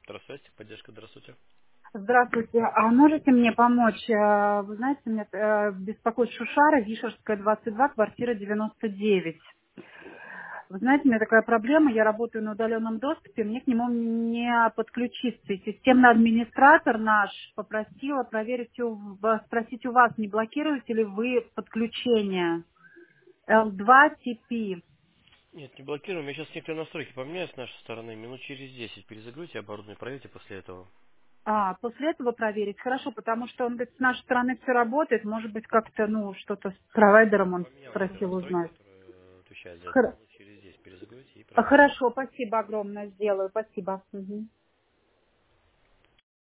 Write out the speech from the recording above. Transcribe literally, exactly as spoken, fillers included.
Здравствуйте, поддержка, здравствуйте. Здравствуйте. А можете мне помочь? Э, Вы знаете, меня э, беспокоит Шушара, Вишерская, двадцать два, квартира девяносто девять. Вы знаете, у меня такая проблема, я работаю на удаленном доступе, мне к нему не подключиться. И системный администратор наш попросила проверить, у, в- спросить у вас, не блокируете ли вы подключение эл два ти пи. Нет, не блокируем. Я сейчас некоторые настройки поменяю с нашей стороны. Минут через десять перезагрузите оборудование, проверьте после этого. А, после этого проверить? Хорошо, потому что он говорит, с нашей стороны все работает, может быть, как-то, ну, что-то с провайдером он Поменял некоторые просил настройки, узнать. которые отвечают за это. Хор- Минут через десять перезагрузите и а, проверьте. Хорошо, спасибо огромное, сделаю, спасибо. Мгм.